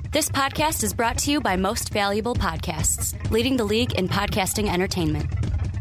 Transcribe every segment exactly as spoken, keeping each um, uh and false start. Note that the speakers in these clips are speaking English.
This podcast is brought to you by Most Valuable Podcasts, leading the league in podcasting entertainment.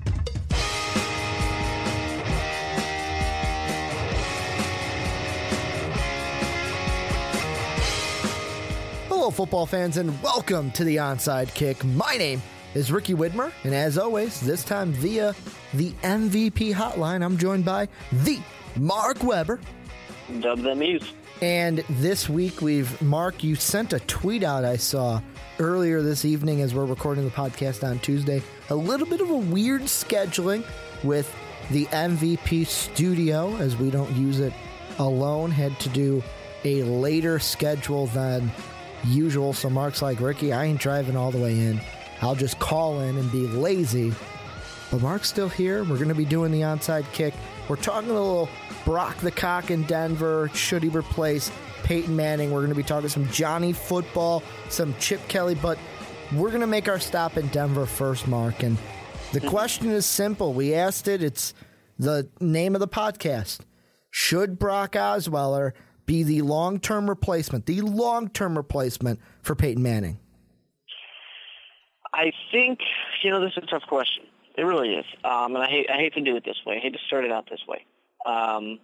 Hello, football fans, and welcome to the Onside Kick. My name is Ricky Widmer, and as always, this time via the M V P hotline, I'm joined by the Mark Weber. Dub them E's. And this week, we've, Mark, you sent a tweet out I saw earlier this evening as we're recording the podcast on Tuesday. A little bit of a weird scheduling with the M V P studio, as we don't use it alone, had to do a later schedule than usual. So Mark's like, Ricky, I ain't driving all the way in. I'll just call in and be lazy. But Mark's still here. We're going to be doing the Onside Kick. We're talking a little Brock the Cock in Denver. Should he replace Peyton Manning? We're going to be talking some Johnny football, some Chip Kelly. But we're going to make our stop in Denver first, Mark. And the question is simple. We asked it. It's the name of the podcast. Should Brock Osweiler be the long-term replacement, the long-term replacement for Peyton Manning? I think, you know, this is a tough question. It really is. Um, and I hate, I hate to do it this way. I hate to start it out this way. Um,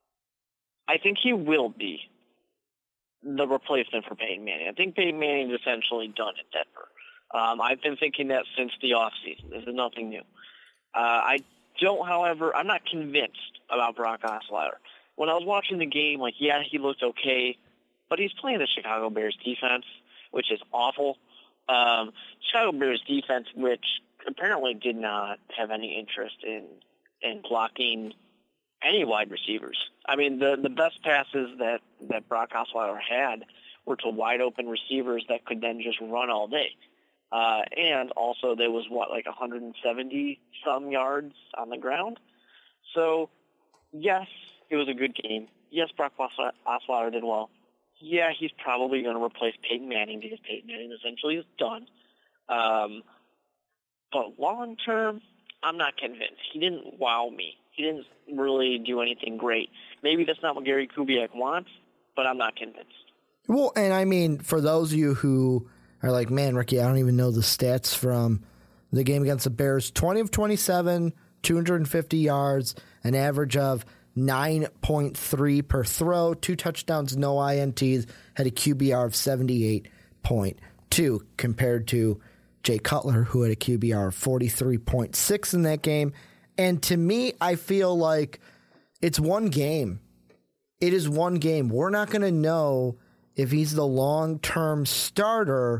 I think he will be the replacement for Peyton Manning. I think Peyton Manning is essentially done in Denver. Um, I've been thinking that since the offseason. This is nothing new. Uh, I don't, however, I'm not convinced about Brock Osweiler. When I was watching the game, like, yeah, he looked okay, but he's playing the Chicago Bears defense, which is awful. Um, Chicago Bears defense, which apparently did not have any interest in in blocking any wide receivers. I mean, the, the best passes that, that Brock Osweiler had were to wide open receivers that could then just run all day. Uh, and also there was, what, like one hundred seventy some yards on the ground? So, yes, it was a good game. Yes, Brock Osweiler did well. Yeah, he's probably going to replace Peyton Manning because Peyton Manning essentially is done. Um, but long term, I'm not convinced. He didn't wow me. He didn't really do anything great. Maybe that's not what Gary Kubiak wants, but I'm not convinced. Well, and I mean, for those of you who are like, man, Ricky, I don't even know the stats from the game against the Bears. twenty of twenty-seven, two hundred fifty yards, an average of nine point three per throw, two touchdowns, no I N Ts, had a Q B R of seventy-eight point two compared to Jay Cutler, who had a Q B R of forty-three point six in that game. And to me, I feel like it's one game. It is one game. We're not going to know if he's the long-term starter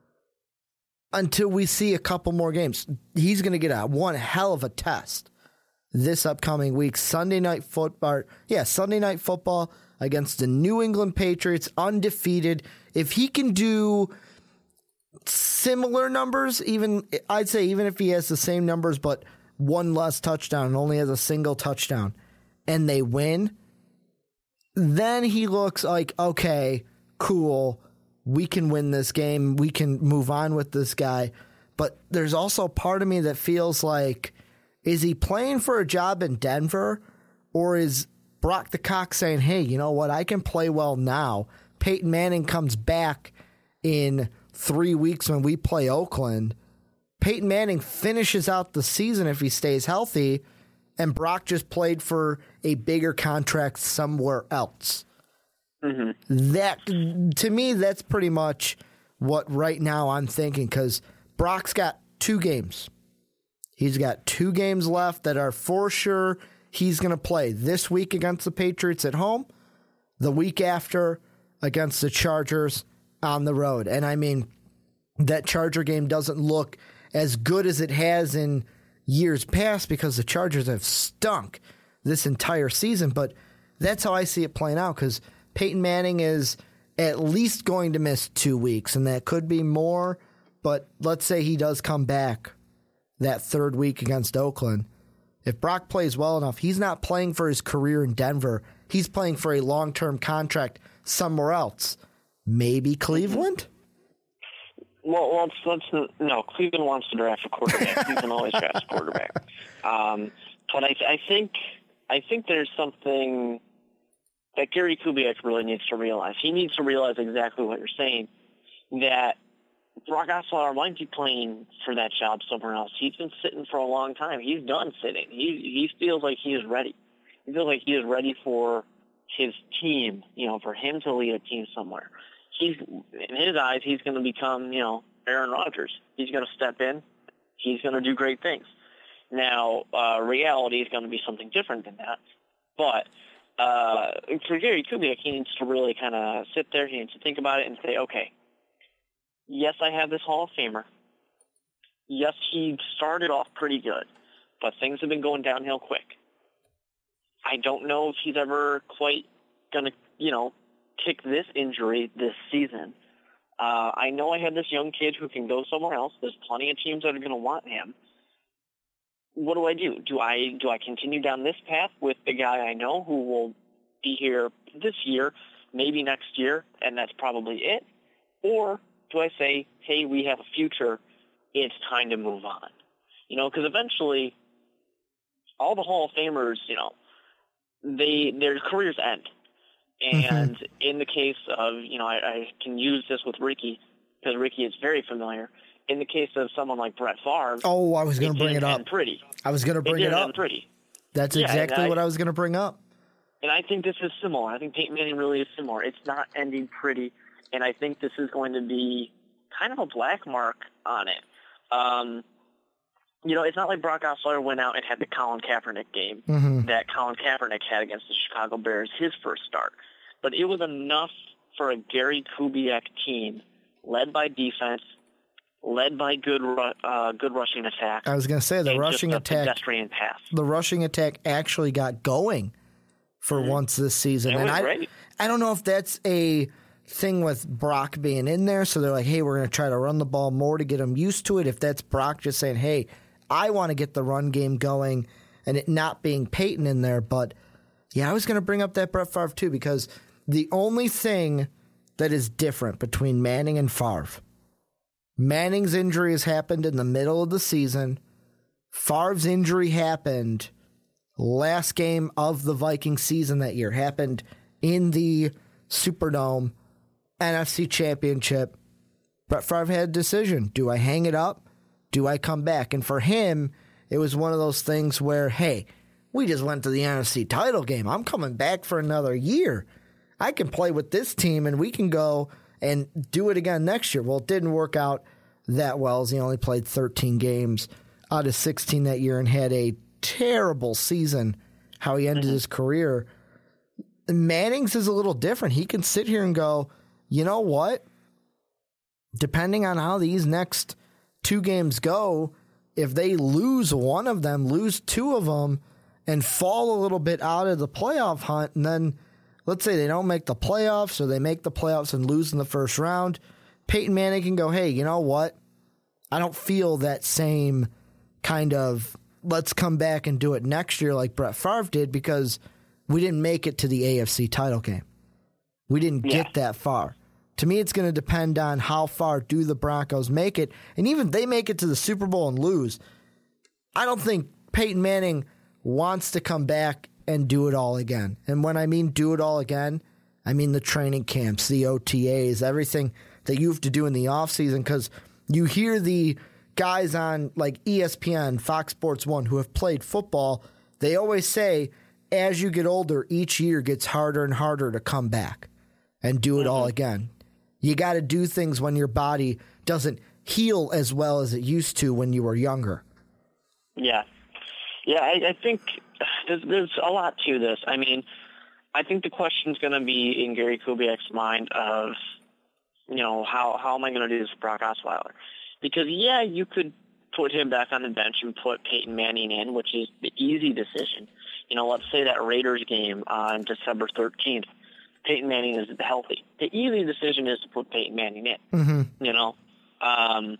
until we see a couple more games. He's going to get a one hell of a test this upcoming week. Sunday night football. Yeah, Sunday night football against the New England Patriots, undefeated. If he can do similar numbers, even I'd say even if he has the same numbers but one less touchdown and only has a single touchdown, and they win, then he looks like, okay, cool, we can win this game. We can move on with this guy. But there's also part of me that feels like, is he playing for a job in Denver, or is Brock the Cock saying, hey, you know what, I can play well now. Peyton Manning comes back in three weeks when we play Oakland. Peyton Manning finishes out the season if he stays healthy, and Brock just played for a bigger contract somewhere else. Mm-hmm. That, to me, that's pretty much what right now I'm thinking, because Brock's got two games. He's got two games left that are for sure he's going to play. This week against the Patriots at home, the week after against the Chargers on the road. And I mean, that Charger game doesn't look as good as it has in years past because the Chargers have stunk this entire season. But that's how I see it playing out, because Peyton Manning is at least going to miss two weeks, and that could be more. But let's say he does come back that third week against Oakland. If Brock plays well enough, he's not playing for his career in Denver. He's playing for a long-term contract somewhere else. Maybe Cleveland? Well, let's, let's no. Cleveland wants to draft a quarterback. Cleveland always drafts a quarterback. Um, but I, I think I think there's something that Gary Kubiak really needs to realize. He needs to realize exactly what you're saying. that Brock Osweiler might be playing for that job somewhere else. He's been sitting for a long time. He's done sitting. He he feels like he is ready. He feels like he is ready for his team, you know, for him to lead a team somewhere. He's, in his eyes, he's going to become, you know, Aaron Rodgers. He's going to step in. He's going to do great things. Now, uh, reality is going to be something different than that. But uh, for Gary Kubiak, he needs to really kind of sit there. He needs to think about it and say, okay, yes, I have this Hall of Famer. Yes, he started off pretty good, but things have been going downhill quick. I don't know if he's ever quite going to, you know, kick this injury this season. Uh, I know I have this young kid who can go somewhere else. There's plenty of teams that are going to want him. What do I do? Do I do I continue down this path with the guy I know who will be here this year, maybe next year, and that's probably it? Or do I say, hey, we have a future, it's time to move on? You know, because eventually all the Hall of Famers, you know, they their careers end. And mm-hmm. in the case of, you know, I, I can use this with Ricky, because Ricky is very familiar. In the case of someone like Brett Favre, oh, I was going to bring it up. Pretty. I was going to bring it, it up. End pretty. That's yeah, exactly I, what I was going to bring up. And I think this is similar. I think Peyton Manning really is similar. It's not ending pretty, and I think this is going to be kind of a black mark on it. Um, you know, it's not like Brock Osweiler went out and had the Colin Kaepernick game mm-hmm. that Colin Kaepernick had against the Chicago Bears, his first start. But it was enough for a Gary Kubiak team led by defense, led by good uh, good rushing attack. I was going to say the rushing just a attack. Pedestrian pass. The rushing attack actually got going for mm-hmm. once this season, it and was I great. I don't know if that's a thing with Brock being in there, so they're like, hey, we're going to try to run the ball more to get him used to it. If that's Brock just saying, hey, I want to get the run game going, and it not being Peyton in there, but yeah, I was going to bring up that Brett Favre too, because the only thing that is different between Manning and Favre, Manning's injury has happened in the middle of the season. Favre's injury happened last game of the Viking season that year. Happened in the Superdome, N F C Championship. Brett Favre had a decision. Do I hang it up? Do I come back? And for him, it was one of those things where, hey, we just went to the N F C title game. I'm coming back for another year. I can play with this team, and we can go and do it again next year. Well, it didn't work out that well, as he only played thirteen games out of sixteen that year and had a terrible season, how he ended mm-hmm. his career. Manning's is a little different. He can sit here and go, you know what? Depending on how these next two games go, if they lose one of them, lose two of them, and fall a little bit out of the playoff hunt, and then let's say they don't make the playoffs or they make the playoffs and lose in the first round, Peyton Manning can go, hey, you know what? I don't feel that same kind of let's come back and do it next year like Brett Favre did, because we didn't make it to the A F C title game. We didn't yeah. get that far. To me, it's going to depend on how far do the Broncos make it. And even if they make it to the Super Bowl and lose, I don't think Peyton Manning wants to come back and do it all again. And when I mean do it all again, I mean the training camps, the O T As, everything that you have to do in the offseason, because you hear the guys on like E S P N, Fox Sports one, who have played football, they always say as you get older, each year gets harder and harder to come back and do it mm-hmm. all again. You got to do things when your body doesn't heal as well as it used to when you were younger. Yeah. Yeah, I, I think there's, there's a lot to this. I mean, I think the question's going to be in Gary Kubiak's mind of, you know, how, how am I going to do this with Brock Osweiler? Because, yeah, you could put him back on the bench and put Peyton Manning in, which is the easy decision. You know, let's say that Raiders game on December thirteenth, Peyton Manning is healthy. The easy decision is to put Peyton Manning in, mm-hmm. you know. Um,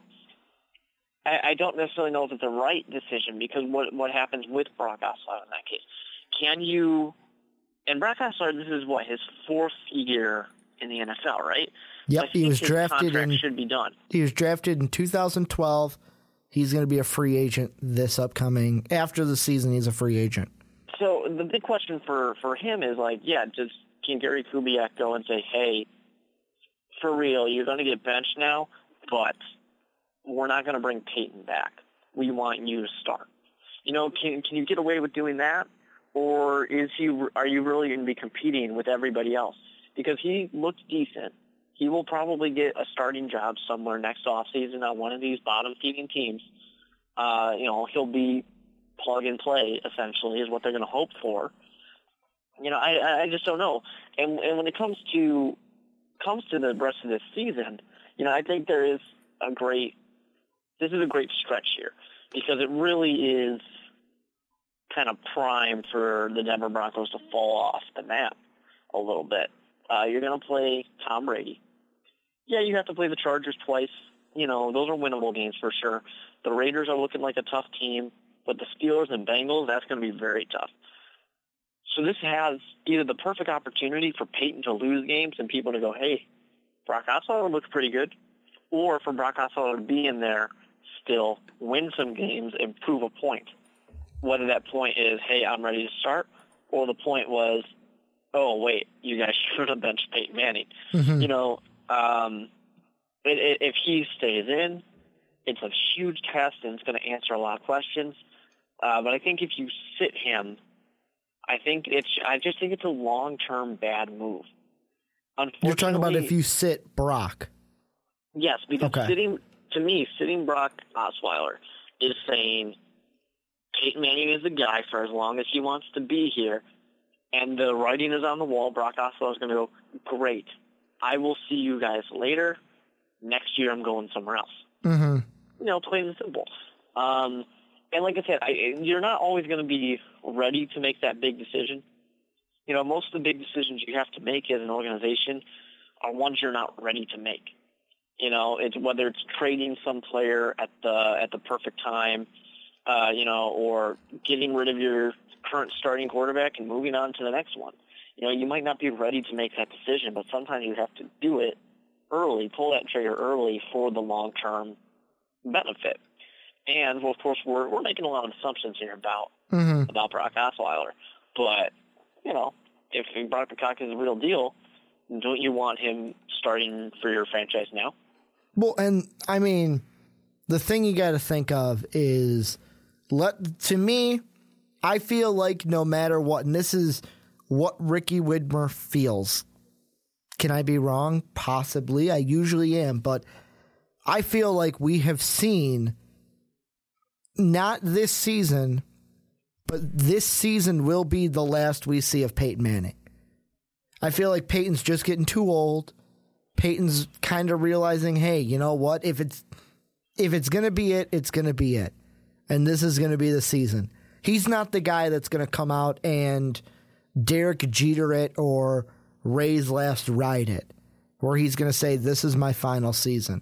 I, I don't necessarily know if it's the right decision, because what what happens with Brock Osweiler in that case? Can you – and Brock Osweiler, this is what, his fourth year in the N F L, right? Yep, so he was his drafted in – should be done. He was drafted in two thousand twelve. He's going to be a free agent this upcoming – after the season, he's a free agent. So the big question for, for him is, like, yeah, does – can Gary Kubiak go and say, hey, for real, you're going to get benched now, but we're not going to bring Peyton back. We want you to start. You know, can can you get away with doing that? Or is he? Are you really going to be competing with everybody else? Because he looks decent. He will probably get a starting job somewhere next offseason on one of these bottom-feeding teams. Uh, you know, he'll be plug and play, essentially, is what they're going to hope for. You know, I, I just don't know. And, and when it comes to comes to the rest of this season, you know, I think there is a great, this is a great stretch here because it really is kind of prime for the Denver Broncos to fall off the map a little bit. Uh, you're going to play Tom Brady. Yeah, you have to play the Chargers twice. You know, those are winnable games for sure. The Raiders are looking like a tough team, but the Steelers and Bengals, that's going to be very tough. So this has either the perfect opportunity for Peyton to lose games and people to go, hey, Brock Osweiler looks pretty good, or for Brock Osweiler to be in there still, win some games, and prove a point. Whether that point is, hey, I'm ready to start, or the point was, oh, wait, you guys should have benched Peyton Manning. Mm-hmm. You know, um, it, it, if he stays in, it's a huge test and it's going to answer a lot of questions. Uh, but I think if you sit him, I think it's. I just think it's a long-term bad move. You're talking about if you sit Brock. Yes, because okay. sitting to me, sitting Brock Osweiler is saying Peyton Manning is the guy for as long as he wants to be here, and the writing is on the wall. Brock Osweiler is going to go, great. I will see you guys later. Next year, I'm going somewhere else. Mm-hmm. You know, plain and simple. Um, and like I said, I, you're not always going to be ready to make that big decision. You know, most of the big decisions you have to make as an organization are ones you're not ready to make. You know, it's whether it's trading some player at the at the perfect time, uh, you know, or getting rid of your current starting quarterback and moving on to the next one. You know, you might not be ready to make that decision, but sometimes you have to do it early, pull that trigger early for the long-term benefit. And, well, of course, we're we're making a lot of assumptions here about mm-hmm. about Brock Osweiler. But, you know, if Brock Osweiler is a real deal, don't you want him starting for your franchise now? Well, and, I mean, the thing you got to think of is, let to me, I feel like no matter what, and this is what Ricky Widmer feels. Can I be wrong? Possibly. I usually am, but I feel like we have seen, not this season, but this season will be the last we see of Peyton Manning. I feel like Peyton's just getting too old. Peyton's kind of realizing, hey, you know what? If it's if it's going to be it, it's going to be it. And this is going to be the season. He's not the guy that's going to come out and Derek Jeter it or Ray's last ride it, where he's going to say, this is my final season.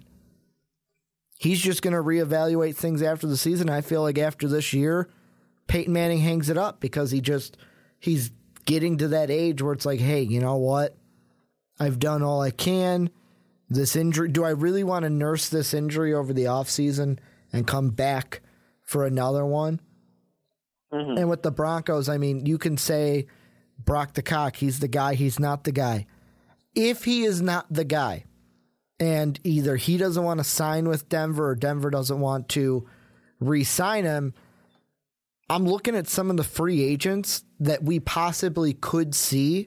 He's just going to reevaluate things after the season. I feel like after this year, Peyton Manning hangs it up because he just, he's getting to that age where it's like, hey, you know what? I've done all I can. This injury, do I really want to nurse this injury over the offseason and come back for another one? Mm-hmm. And with the Broncos, I mean, you can say Brock the Cock, he's the guy, he's not the guy. If he is not the guy, and either he doesn't want to sign with Denver or Denver doesn't want to re-sign him, I'm looking at some of the free agents that we possibly could see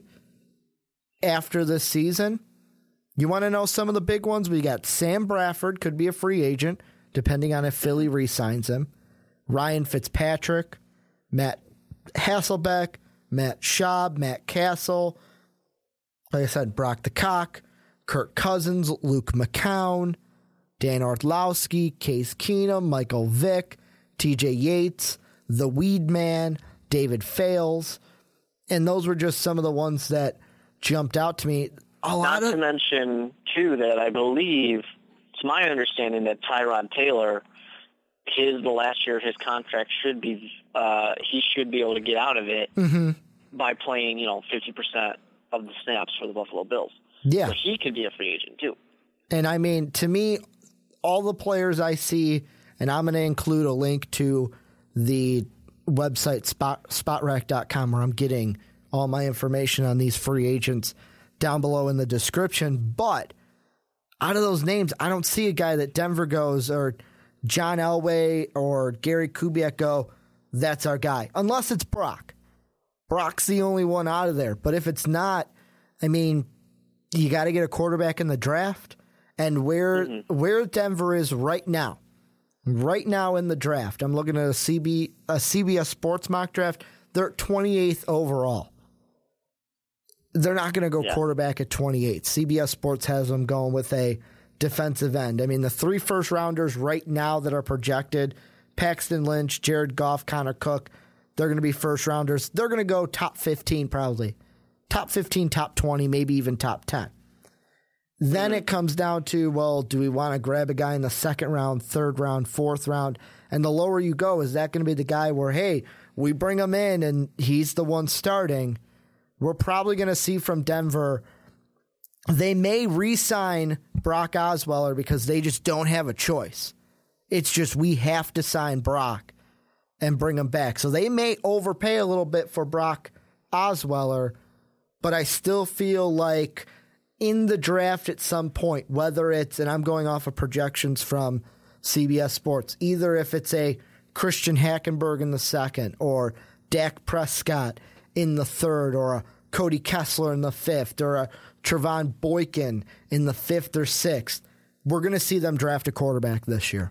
after this season. You want to know some of the big ones? We got Sam Bradford, could be a free agent, depending on if Philly re-signs him. Ryan Fitzpatrick, Matt Hasselbeck, Matt Schaub, Matt Castle, like I said, Brock the Cock, Kirk Cousins, Luke McCown, Dan Orlowski, Case Keenum, Michael Vick, T J Yates, The Weed Man, David Fales, and those were just some of the ones that jumped out to me. A lot Not of- to mention, too, that I believe, it's my understanding that Tyrod Taylor, his the last year of his contract should be, uh, he should be able to get out of it mm-hmm. by playing, you know, fifty percent of the snaps for the Buffalo Bills. Yeah. So he could be a free agent, too. And I mean, to me, all the players I see, and I'm going to include a link to the website spot, spotrac dot com where I'm getting all my information on these free agents down below in the description. But out of those names, I don't see a guy that Denver goes or John Elway or Gary Kubiak go, that's our guy. Unless it's Brock. Brock's the only one out of there. But if it's not, I mean, you got to get a quarterback in the draft. And where mm-hmm. where Denver is right now, right now in the draft, I'm looking at a, C B, a C B S Sports mock draft. They're twenty-eighth overall. They're not going to go yeah. quarterback at twenty-eight. C B S Sports has them going with a defensive end. I mean, the three first rounders right now that are projected, Paxton Lynch, Jared Goff, Connor Cook, they're going to be first rounders. They're going to go top fifteen probably. Top fifteen, top twenty, maybe even top ten. Then it comes down to, well, do we want to grab a guy in the second round, third round, fourth round? And the lower you go, is that going to be the guy where, hey, we bring him in and he's the one starting? We're probably going to see from Denver, they may re-sign Brock Osweiler because they just don't have a choice. It's just we have to sign Brock and bring him back. So they may overpay a little bit for Brock Osweiler, but I still feel like in the draft at some point, whether it's, and I'm going off of projections from C B S Sports, either if it's a Christian Hackenberg in the second or Dak Prescott in the third or a Cody Kessler in the fifth or a Trevon Boykin in the fifth or sixth, we're going to see them draft a quarterback this year.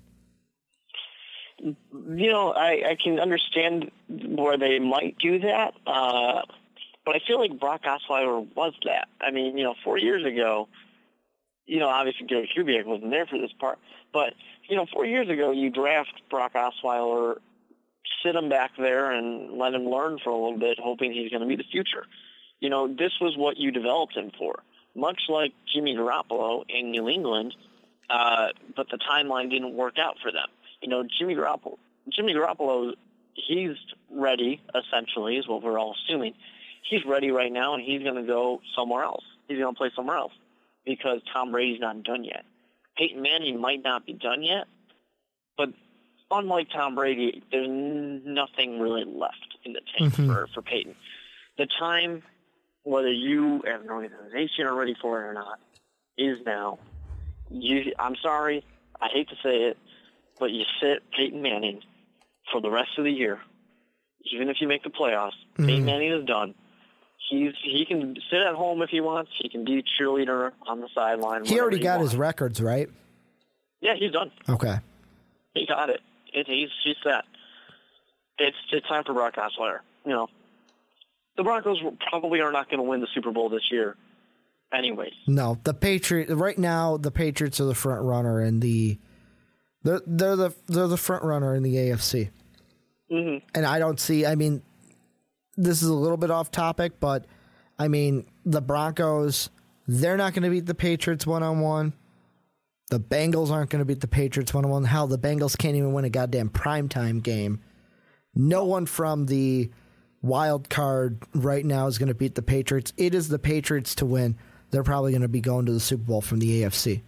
You know, I, I can understand where they might do that, uh, but I feel like Brock Osweiler was that. I mean, you know, four years ago, you know, obviously Gary Kubiak wasn't there for this part, but, you know, four years ago you draft Brock Osweiler, sit him back there and let him learn for a little bit, hoping he's going to be the future. You know, this was what you developed him for, much like Jimmy Garoppolo in New England, uh, but the timeline didn't work out for them. You know, Jimmy Garoppolo, Jimmy Garoppolo, he's ready, essentially, is what we're all assuming. He's ready right now, and he's going to go somewhere else. He's going to play somewhere else because Tom Brady's not done yet. Peyton Manning might not be done yet, but unlike Tom Brady, there's nothing really left in the tank mm-hmm. for, for Peyton. The time, whether you as an organization are ready for it or not, is now. You, I'm sorry, I hate to say it, but you sit Peyton Manning for the rest of the year. Even if you make the playoffs, mm-hmm. Peyton Manning is done. He's he can sit at home if he wants. He can be a cheerleader on the sideline. He already he got wants. his records, right? Yeah, he's done. Okay. He got it. it he's he's set. It's it's time for Brock Osweiler. You know, the Broncos probably are not going to win the Super Bowl this year, anyways. No, the Patriots right now. The Patriots are the front runner in the. They're they're the they're the front runner in the A F C. Mm-hmm. And I don't see. I mean, this is a little bit off topic, but I mean the Broncos. They're not going to beat the Patriots one on one. The Bengals aren't going to beat the Patriots one on one. Hell, the Bengals can't even win a goddamn primetime game. No one from the wild card right now is going to beat the Patriots. It is the Patriots to win. They're probably going to be going to the Super Bowl from the A F C.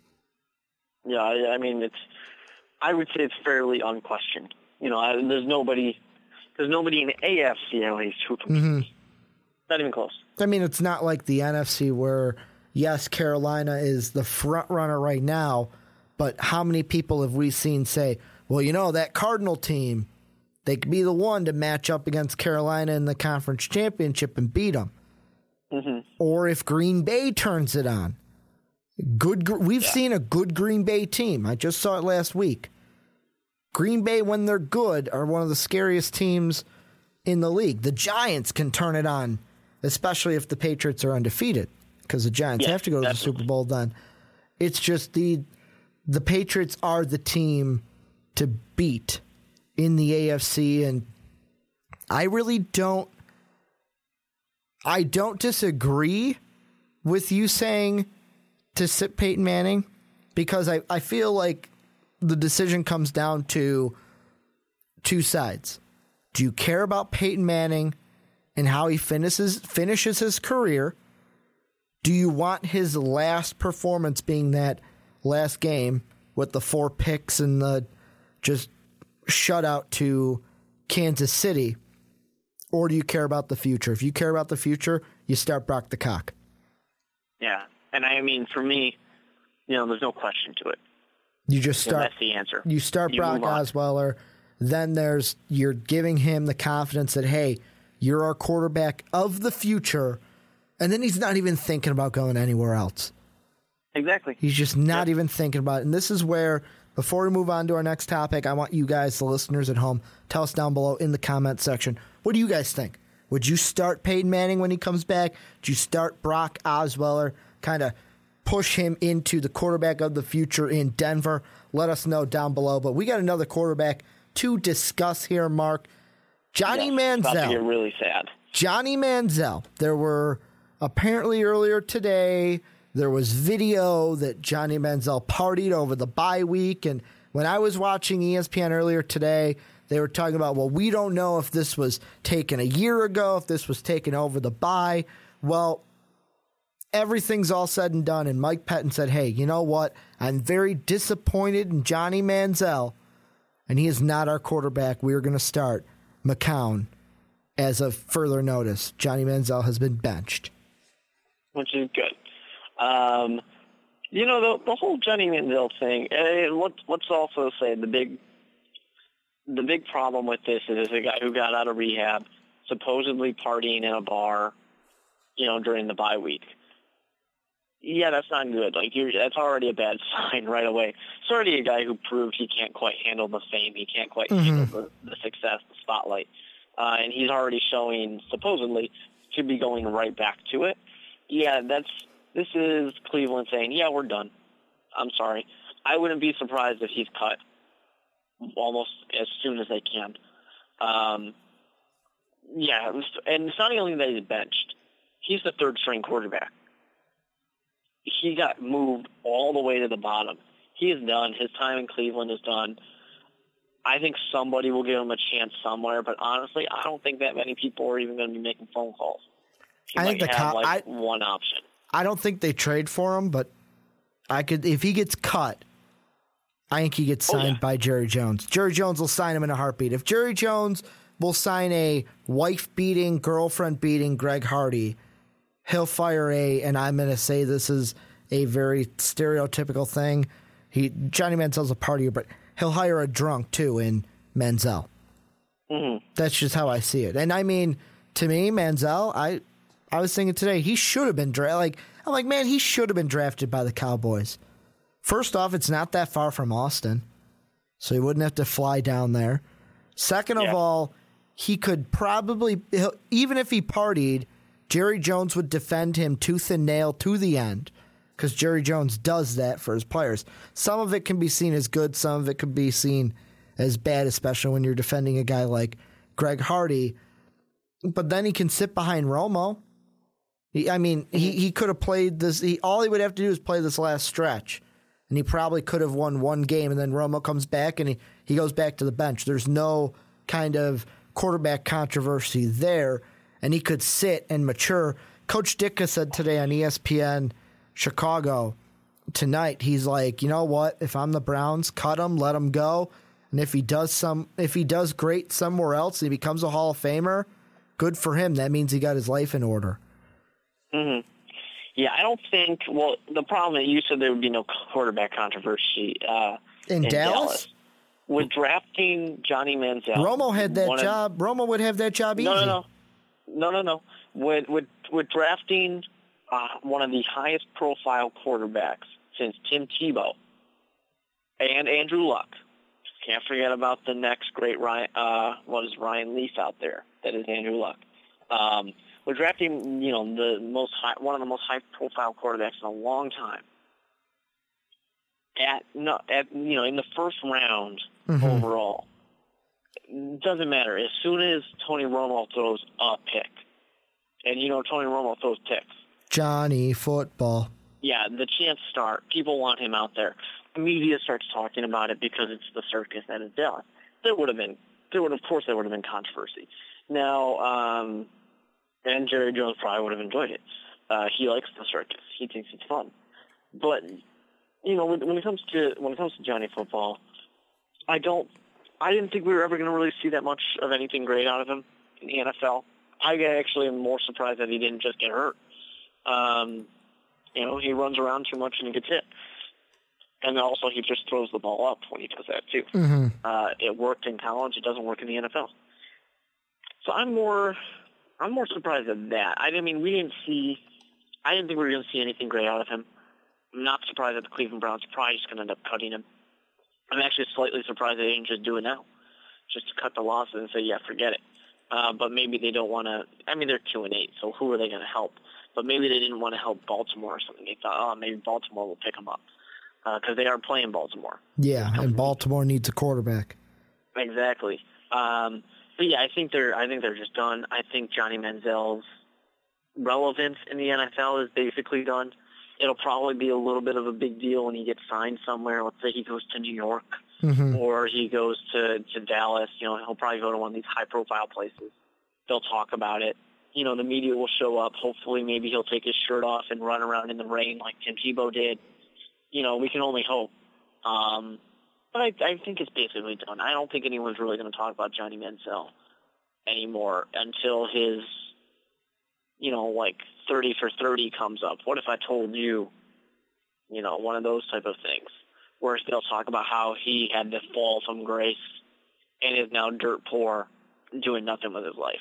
Yeah, I, I mean, it's. I would say it's fairly unquestioned. You know, I, there's nobody, there's nobody in the A F C at least who can. Mm-hmm. Not even close. I mean, it's not like the N F C where, yes, Carolina is the front runner right now, but how many people have we seen say, well, you know, that Cardinal team, they could be the one to match up against Carolina in the conference championship and beat them. Mm-hmm. Or if Green Bay turns it on. Good, we've yeah. seen a good Green Bay team. I just saw it last week. Green Bay, when they're good, are one of the scariest teams in the league. The Giants can turn it on, especially if the Patriots are undefeated, because the Giants yeah, have to go to definitely. the Super Bowl then. It's just the the Patriots are the team to beat in the A F C, and I really don't I don't disagree with you saying to sit Peyton Manning, because I, I feel like the decision comes down to two sides. Do you care about Peyton Manning and how he finishes finishes his career? Do you want his last performance being that last game with the four picks and the just shutout to Kansas City? Or do you care about the future? If you care about the future, you start Brock the Cock. Yeah, and I mean, for me, You know, there's no question to it. You just And start. that's the answer. You start You Brock move on. Osweiler. Then there's you're giving him the confidence that, hey, you're our quarterback of the future, and then he's not even thinking about going anywhere else. Exactly. He's just not Yep. even thinking about it. And this is where, before we move on to our next topic, I want you guys, the listeners at home, tell us down below in the comment section, what do you guys think? Would you start Peyton Manning when he comes back? Would you start Brock Osweiler, kind of push him into the quarterback of the future in Denver? Let us know down below. But we got another quarterback to discuss here, Mark. Johnny Yes, it's about to Manziel. get really sad. Johnny Manziel. There were apparently earlier today, there was video that Johnny Manziel partied over the bye week. And when I was watching E S P N earlier today, they were talking about, well, we don't know if this was taken a year ago, if this was taken over the bye. Well, everything's all said and done. And Mike Pettin said, hey, you know what? I'm very disappointed in Johnny Manziel, and he is not our quarterback. We are going to start McCown. As of further notice, Johnny Manziel has been benched. Which is good. Um, you know, the, the whole Johnny Manziel thing, eh, let, let's also say the big the big problem with this is a guy who got out of rehab, supposedly partying in a bar, you know, during the bye week. Yeah, that's not good. Like, you're, that's already a bad sign right away. It's already a guy who proved he can't quite handle the fame. He can't quite Mm-hmm. handle the, the success, the spotlight. Uh, and he's already showing, supposedly, to be going right back to it. Yeah, that's this is Cleveland saying, yeah, we're done. I'm sorry. I wouldn't be surprised if he's cut almost as soon as they can. Um, yeah, and it's not only that he's benched. He's the third-string quarterback. He got moved all the way to the bottom. He is done. His time in Cleveland is done. I think somebody will give him a chance somewhere, but honestly, I don't think that many people are even going to be making phone calls. He I might think the have co- like I- one option. I don't think they trade for him, but I could if he gets cut, I think he gets signed Oh, yeah. by Jerry Jones. Jerry Jones will sign him in a heartbeat. If Jerry Jones will sign a wife-beating, girlfriend-beating Greg Hardy, he'll fire a, and I'm going to say this is a very stereotypical thing. He Johnny Manziel's a partier, but he'll hire a drunk too in Manziel. Mm-hmm. That's just how I see it. And I mean, to me, Manziel, I I was thinking today, he should have been drafted. Like, I'm like, man, he should have been drafted by the Cowboys. First off, it's not that far from Austin, so he wouldn't have to fly down there. Second Yeah. of all, he could probably, even if he partied, Jerry Jones would defend him tooth and nail to the end, because Jerry Jones does that for his players. Some of it can be seen as good, some of it could be seen as bad, especially when you're defending a guy like Greg Hardy. But then he can sit behind Romo. He, I mean, he, he could have played this. He, all he would have to do is play this last stretch, and he probably could have won one game, and then Romo comes back, and he, he goes back to the bench. There's no kind of quarterback controversy there, and he could sit and mature. Coach Ditka said today on E S P N Chicago tonight, he's like, you know what? If I'm the Browns, cut him, let him go. And if he does some, if he does great somewhere else and he becomes a Hall of Famer, good for him. That means he got his life in order. Mm-hmm. Yeah, I don't think. Well, the problem is you said there would be no quarterback controversy uh, In in Dallas? Dallas. With drafting Johnny Manziel, Romo had that one of- job. Romo would have that job easy. No, no, no, no, no, no. With with with drafting uh, one of the highest profile quarterbacks since Tim Tebow and Andrew Luck. Can't forget about the next great Ryan. Uh, what is Ryan Leaf out there? That is Andrew Luck. Um, we're drafting, you know, the most high, one of the most high-profile quarterbacks in a long time. At no, at you know, in the first round Mm-hmm. overall. It doesn't matter. As soon as Tony Romo throws a pick, and you know Tony Romo throws picks, Johnny football. yeah, the chance start. People want him out there. The media starts talking about it because it's the circus that is Dallas. There would have been, there would of course there would have been controversy. Now, um, and Jerry Jones probably would have enjoyed it. Uh, he likes the circus. He thinks it's fun. But you know, when, when it comes to when it comes to Johnny football, I don't. I didn't think we were ever going to really see that much of anything great out of him in the N F L. I actually am more surprised that he didn't just get hurt. Um, you know, he runs around too much and he gets hit. And then also he just throws the ball up when he does that too. Mm-hmm. Uh, it worked in college. It doesn't work in the N F L. So I'm more, I'm more surprised at that. I mean, we didn't see, I didn't think we were going to see anything great out of him. I'm not surprised that the Cleveland Browns are probably just going to end up cutting him. I'm actually slightly surprised they didn't just do it now, just to cut the losses and say, yeah, forget it. Uh, but maybe they don't want to. I mean, they're two and eight, so who are they going to help? But maybe they didn't want to help Baltimore or something. They thought, oh, maybe Baltimore will pick them up because uh, they are playing Baltimore. Yeah, and Baltimore needs a quarterback. Exactly. Um, but yeah, I think they're. I think they're just done. I think Johnny Manziel's relevance in the N F L is basically done. It'll probably be a little bit of a big deal when he gets signed somewhere. Let's say he goes to New York, mm-hmm. or he goes to, to Dallas. You know, he'll probably go to one of these high-profile places. They'll talk about it. You know, the media will show up. Hopefully, maybe he'll take his shirt off and run around in the rain like Tim Tebow did. You know, we can only hope. Um, but I, I think it's basically done. I don't think anyone's really going to talk about Johnny Manziel anymore until his, you know, like thirty for thirty comes up. What if I told you, you know, one of those type of things, where they'll talk about how he had to fall from grace and is now dirt poor, doing nothing with his life.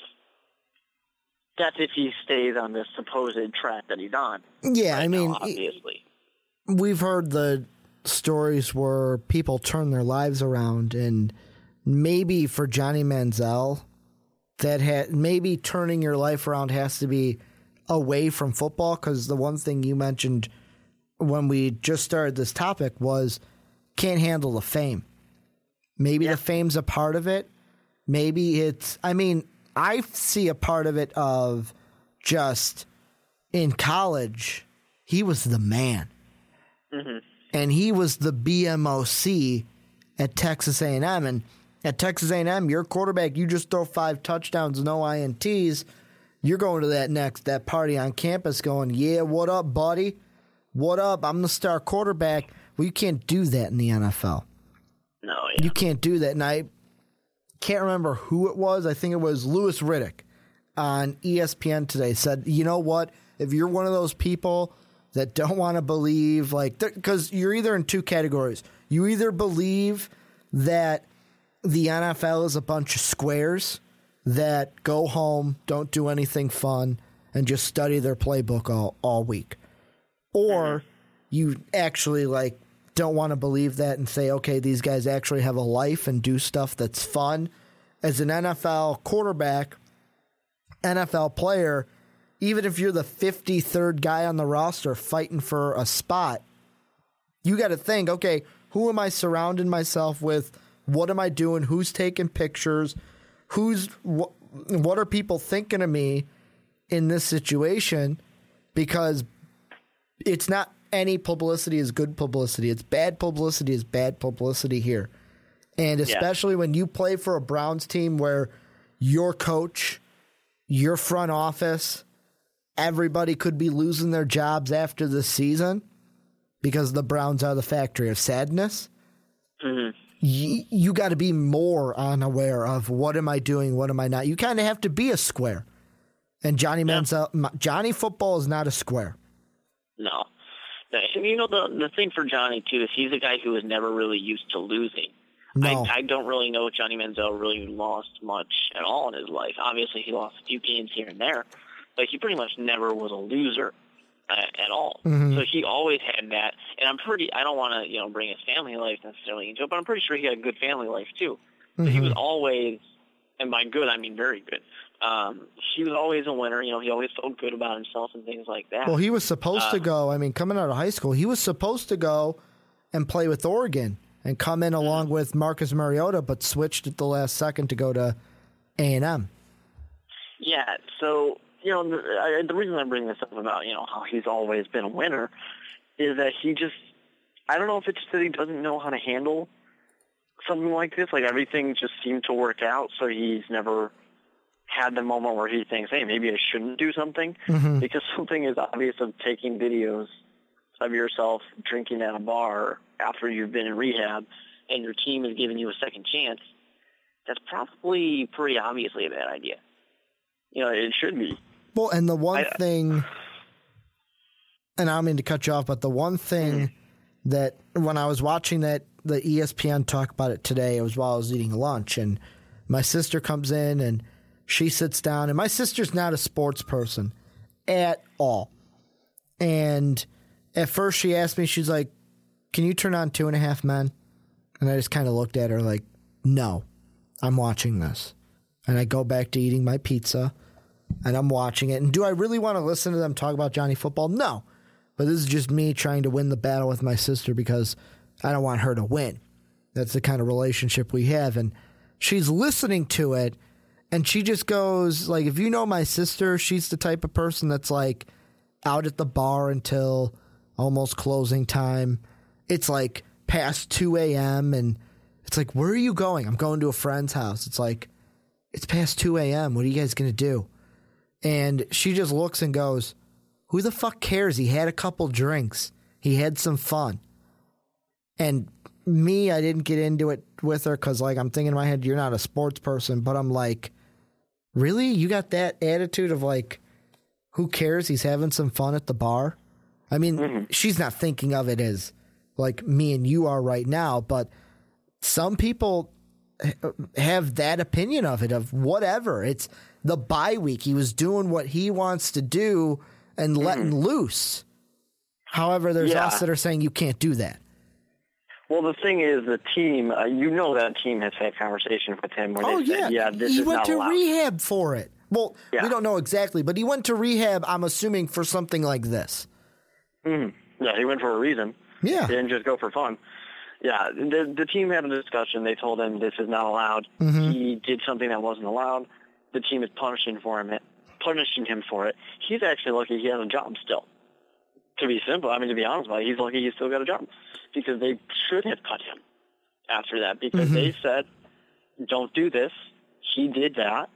That's if he stays on this supposed track that he's on. Yeah, right I mean, now, obviously. We've heard the stories where people turn their lives around, and maybe for Johnny Manziel, that ha- maybe turning your life around has to be away from football, because the one thing you mentioned when we just started this topic was can't handle the fame. Maybe yeah. the fame's a part of it. Maybe it's, I mean, I see a part of it of just in college, he was the man. Mm-hmm. And he was the B M O C at Texas A and M. And at Texas A and M, your quarterback, you just throw five touchdowns, no I N Ts. You're going to that next, that party on campus going, yeah, what up, buddy? What up? I'm the star quarterback. Well, you can't do that in the N F L. No, yeah. You can't do that. And I can't remember who it was. I think it was Louis Riddick on E S P N today said, you know what? If you're one of those people that don't want to believe, like, because you're either in two categories. You either believe that the N F L is a bunch of squares that go home, don't do anything fun, and just study their playbook all, all week. Or you actually, like, don't want to believe that and say, okay, these guys actually have a life and do stuff that's fun. As an N F L quarterback, N F L player, even if you're the fifty-third guy on the roster fighting for a spot, you got to think, okay, who am I surrounding myself with? What am I doing? Who's taking pictures? Who's wh- what are people thinking of me in this situation? Because it's not any publicity is good publicity. It's bad publicity is bad publicity here. And especially yeah. when you play for a Browns team where your coach, your front office, everybody could be losing their jobs after the season because the Browns are the factory of sadness. Mm-hmm. You, you got to be more unaware of what am I doing, what am I not. You kind of have to be a square. And Johnny yeah. Manziel, Johnny football is not a square. No. And you know, the the thing for Johnny, too, is he's a guy who was never really used to losing. No. I, I don't really know if Johnny Manziel really lost much at all in his life. Obviously, he lost a few games here and there, but he pretty much never was a loser uh, at all. Mm-hmm. So he always had that. And I'm pretty, I don't want to, you know, bring his family life necessarily into it, but I'm pretty sure he had a good family life, too. Mm-hmm. So he was always, and by good, I mean very good. Um, he was always a winner. You know, he always felt good about himself and things like that. Well, he was supposed uh, to go, I mean, coming out of high school, he was supposed to go and play with Oregon and come in along mm-hmm. with Marcus Mariota, but switched at the last second to go to A and M. Yeah, so, you know, the, I, the reason I bring this up about, you know, how he's always been a winner is that he just, I don't know if it's that he doesn't know how to handle something like this. Like, everything just seemed to work out, so he's never had the moment where he thinks, hey, maybe I shouldn't do something, mm-hmm. because something is obvious of taking videos of yourself drinking at a bar after you've been in rehab and your team is giving you a second chance. That's probably pretty obviously a bad idea. You know, it should be. Well, and the one I, thing, and I don't mean to cut you off, but the one thing mm-hmm. that when I was watching that the E S P N talk about it today, it was while I was eating lunch, and my sister comes in and she sits down, and my sister's not a sports person at all. And at first she asked me, she's like, can you turn on Two and a Half Men? And I just kind of looked at her like, no, I'm watching this. And I go back to eating my pizza, and I'm watching it. And do I really want to listen to them talk about Johnny Football? No. But this is just me trying to win the battle with my sister because I don't want her to win. That's the kind of relationship we have. And she's listening to it, and she just goes, like, if you know my sister, she's the type of person that's, like, out at the bar until almost closing time. It's, like, past two a.m., and it's like, where are you going? I'm going to a friend's house. It's like, it's past two a.m. What are you guys going to do? And she just looks and goes, who the fuck cares? He had a couple drinks. He had some fun. And me, I didn't get into it with her because, like, I'm thinking in my head, you're not a sports person. But I'm like, really? You got that attitude of, like, who cares? He's having some fun at the bar? I mean, mm-hmm. she's not thinking of it as, like, me and you are right now. But some people have that opinion of it, of whatever. It's the bye week. He was doing what he wants to do and letting mm. loose. However, there's yeah. us that are saying you can't do that. Well, the thing is, the team, uh, you know that team has had conversation with him where oh, they yeah. said, yeah, this he is went not to allowed. rehab for it. Well, yeah. we don't know exactly, but he went to rehab, I'm assuming, for something like this. Mm. Yeah, he went for a reason. Yeah. He didn't just go for fun. Yeah, the, the team had a discussion. They told him this is not allowed. Mm-hmm. He did something that wasn't allowed. The team is punishing for him, punishing him for it. He's actually lucky he has a job still. To be simple, I mean, to be honest about it, he's lucky he's still got a job because they should have cut him after that because mm-hmm. they said, don't do this. He did that.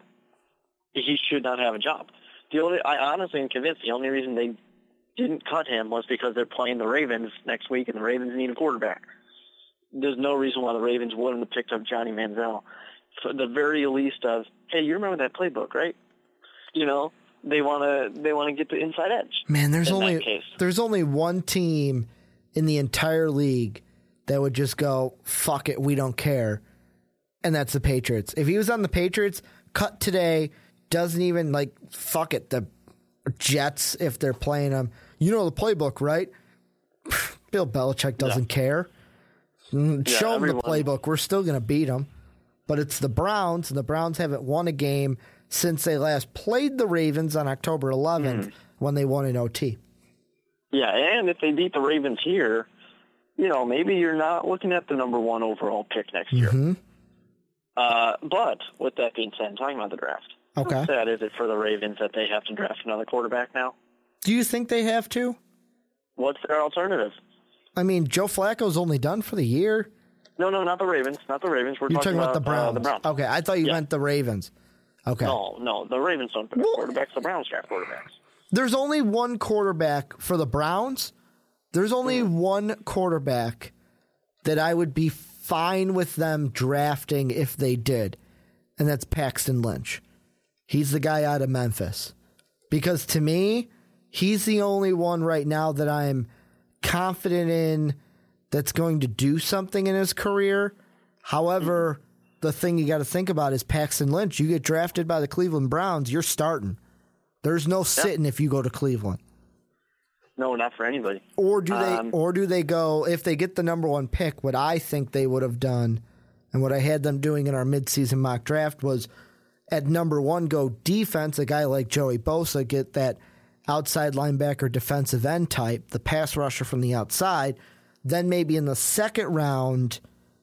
He should not have a job. The only, I honestly am convinced the only reason they didn't cut him was because they're playing the Ravens next week and the Ravens need a quarterback. There's no reason why the Ravens wouldn't have picked up Johnny Manziel. For the very least of, hey, you remember that playbook, right? You know, they want to they want to get the inside edge. Man, there's only there's only one team in the entire league that would just go, fuck it, we don't care, and that's the Patriots. If he was on the Patriots, cut today, doesn't even, like, fuck it, the Jets, if they're playing them, you know the playbook, right? Bill Belichick doesn't yeah. care. Show yeah, them the playbook. We're still going to beat them. But it's the Browns, and the Browns haven't won a game since they last played the Ravens on October eleventh mm. when they won in O T. Yeah, and if they beat the Ravens here, you know, maybe you're not looking at the number one overall pick next mm-hmm. year. Uh, but with that being said, I'm talking about the draft. Okay. How sad is it for the Ravens that they have to draft another quarterback now? Do you think they have to? What's their alternative? I mean, Joe Flacco's only done for the year. No, no, not the Ravens. Not the Ravens. We're You're talking, talking about, about the Browns. Uh, the Browns. Okay, I thought you yeah. meant the Ravens. Okay. No, no, the Ravens don't draft well, quarterbacks. The Browns draft quarterbacks. There's only one quarterback for the Browns. There's only mm. one quarterback that I would be fine with them drafting if they did, and that's Paxton Lynch. He's the guy out of Memphis. Because to me, he's the only one right now that I'm confident in that's going to do something in his career. However, mm-hmm. the thing you got to think about is Paxton Lynch. You get drafted by the Cleveland Browns, you're starting. There's no sitting yep. if you go to Cleveland. No, not for anybody. Or do they? Um, or do they go if they get the number one pick? What I think they would have done, and what I had them doing in our midseason mock draft was at number one go defense. A guy like Joey Bosa, get that outside linebacker, defensive end type, the pass rusher from the outside. Then maybe in the second round,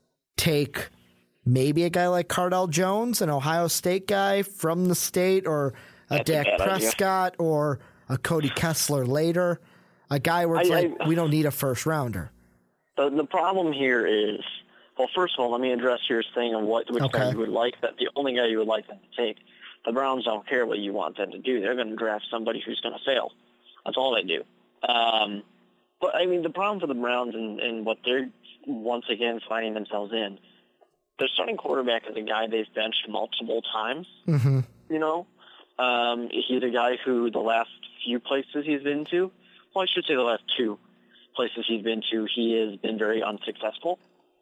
take maybe a guy like Cardell Jones, an Ohio State guy from the state, or a Dak a Prescott, idea. Or a Cody Kessler later. A guy where it's I, like, I, we don't need a first rounder. The, the problem here is, well, first of all, let me address your thing on what which okay. guy you would like, that the only guy you would like them to take. The Browns don't care what you want them to do. They're going to draft somebody who's going to fail. That's all they do. Um, but, I mean, the problem for the Browns and, and what they're once again finding themselves in, their starting quarterback is a guy they've benched multiple times. Mm-hmm. You know? Um, he's a guy who the last few places he's been to, well, I should say the last two, places he's been to, he has been very unsuccessful.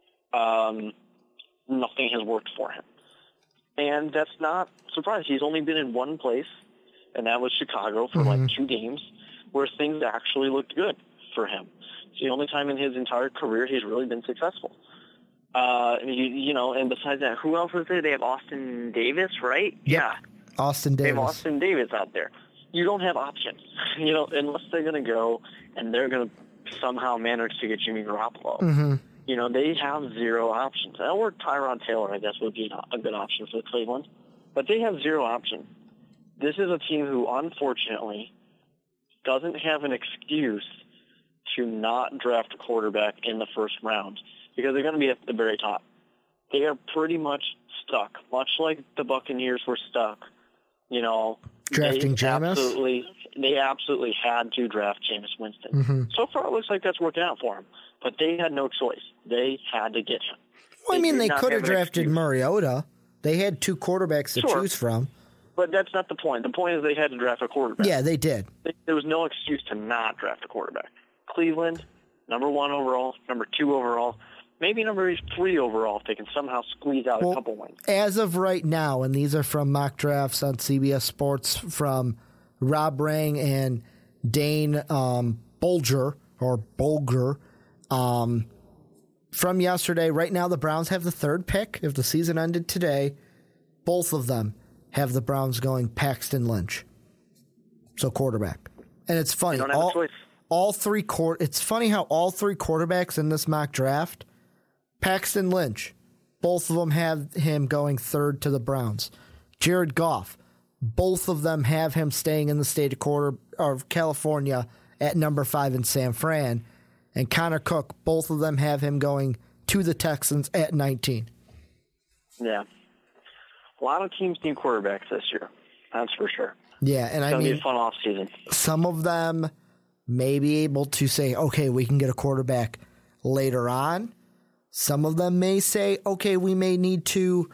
Um, nothing has worked for him. And that's not surprising. He's only been in one place, and that was Chicago for mm-hmm. like two games, where things actually looked good for him. It's the only time in his entire career he's really been successful. Uh, you, you know, and besides that, who else is there? They have Austin Davis, right? Yep. Yeah. Austin Davis. They have Austin Davis out there. You don't have options, you know, unless they're going to go and they're going to somehow manage to get Jimmy Garoppolo. Mm-hmm. You know, they have zero options. Or Tyrod Taylor, I guess, would be a good option for Cleveland. But they have zero options. This is a team who, unfortunately, doesn't have an excuse to not draft a quarterback in the first round because they're going to be at the very top. They are pretty much stuck, much like the Buccaneers were stuck. You know, drafting Jameis? Absolutely, they absolutely had to draft Jameis Winston. Mm-hmm. So far, it looks like that's working out for him. But they had no choice. They had to get him. Well, I mean, they, they could have drafted Mariota. They had two quarterbacks to sure. choose from. But that's not the point. The point is they had to draft a quarterback. Yeah, they did. There was no excuse to not draft a quarterback. Cleveland, number one overall, number two overall, maybe number three overall if they can somehow squeeze out well, a couple wins. As of right now, and these are from mock drafts on C B S Sports from Rob Rang and Dane um, Bolger, or Bolger, um, from yesterday. Right now, the Browns have the third pick. If the season ended today, both of them have the Browns going Paxton Lynch. So quarterback. And it's funny. They don't have all, a choice. all three quar- It's funny how all three quarterbacks in this mock draft, Paxton Lynch, both of them have him going third to the Browns. Jared Goff, both of them have him staying in the state of quarter of California at number five in San Fran. And Connor Cook, both of them have him going to the Texans at nineteen. Yeah. A lot of teams need quarterbacks this year. That's for sure. Yeah, and it's I mean, be a fun off season. Some of them may be able to say, okay, we can get a quarterback later on. Some of them may say, okay, we may need to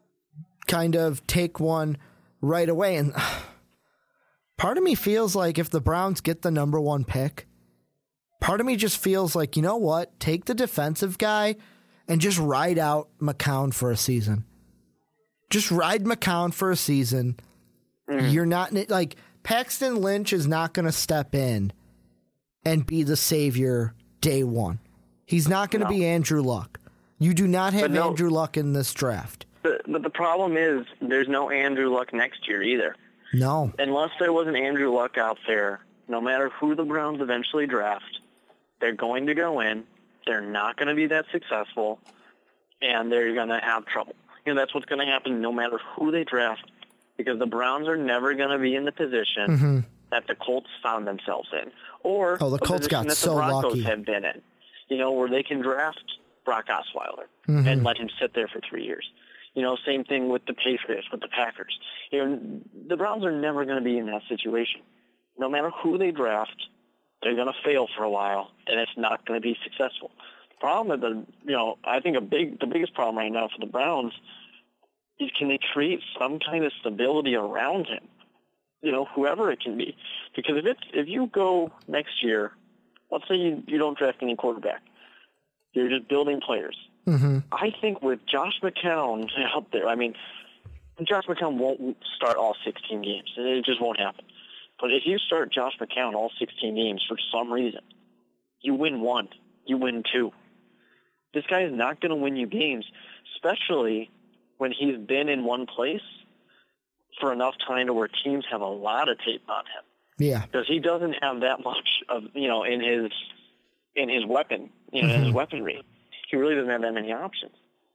kind of take one right away. And part of me feels like if the Browns get the number one pick, part of me just feels like, you know what? Take the defensive guy and just ride out McCown for a season. Just ride McCown for a season. Mm. You're not like Paxton Lynch is not going to step in and be the savior day one. He's not going to no. be Andrew Luck. You do not have no, Andrew Luck in this draft. But, but the problem is there's no Andrew Luck next year either. No. Unless there was an Andrew Luck out there, no matter who the Browns eventually draft, they're going to go in, they're not going to be that successful, and they're going to have trouble. You know, that's what's going to happen no matter who they draft, because the Browns are never going to be in the position mm-hmm. that the Colts found themselves in, or oh, the Colts got that so the Broncos lucky. have been in. You know, where they can draft Brock Osweiler mm-hmm. and let him sit there for three years. You know, same thing with the Patriots, with the Packers. You know, the Browns are never going to be in that situation. No matter who they draft, they're going to fail for a while, and it's not going to be successful. The problem, the you know, I think a big, the biggest problem right now for the Browns is can they create some kind of stability around him? You know, whoever it can be, because if it's if you go next year, let's say you, you don't draft any quarterback, you're just building players. Mm-hmm. I think with Josh McCown out there, I mean, Josh McCown won't start all sixteen games. It just won't happen. But if you start Josh McCown all sixteen games for some reason, you win one, you win two. This guy is not going to win you games, especially when he's been in one place for enough time to where teams have a lot of tape on him. Yeah, because he doesn't have that much of you know in his in his weapon, you know, mm-hmm. in his weaponry. He really doesn't have that many options.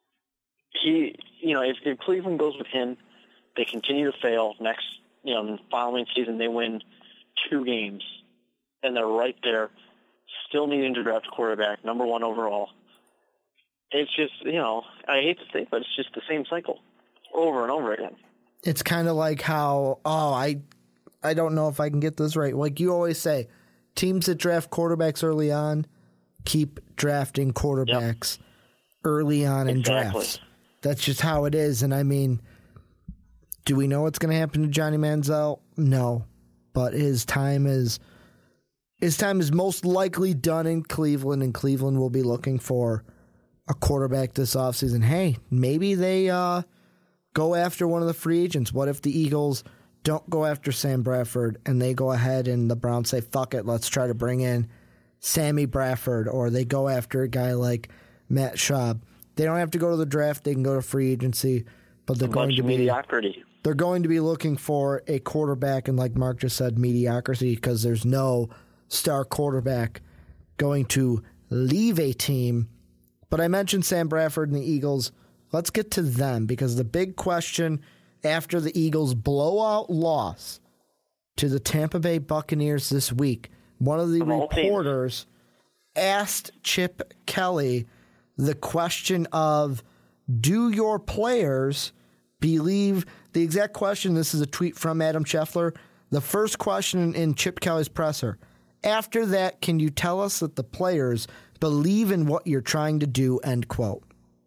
He, you know, if, if Cleveland goes with him, they continue to fail. Next, you know, the following season they win two games, and they're right there, still needing to draft a quarterback, number one overall. It's just, you know, I hate to say it, but it's just the same cycle over and over again. It's kind of like how, oh, I, I don't know if I can get this right. Like you always say, teams that draft quarterbacks early on keep drafting quarterbacks yep. early on in exactly. drafts. That's just how it is. And I mean, do we know what's going to happen to Johnny Manziel? No, but his time is his time is most likely done in Cleveland, and Cleveland will be looking for a quarterback this offseason. Hey, maybe they uh, go after one of the free agents. What if the Eagles don't go after Sam Bradford and they go ahead and the Browns say, fuck it, let's try to bring in Sammy Bradford, or they go after a guy like Matt Schaub. They don't have to go to the draft. They can go to free agency, but they're a going bunch to of be mediocrity. They're going to be looking for a quarterback, and like Mark just said, mediocrity, because there's no star quarterback going to leave a team. But I mentioned Sam Bradford and the Eagles. Let's get to them, because the big question after the Eagles' blowout loss to the Tampa Bay Buccaneers this week, one of the Of all reporters asked Chip Kelly the question of, do your players believe, the exact question, this is a tweet from Adam Scheffler, the first question in Chip Kelly's presser, after that, can you tell us that the players believe in what you're trying to do, end quote.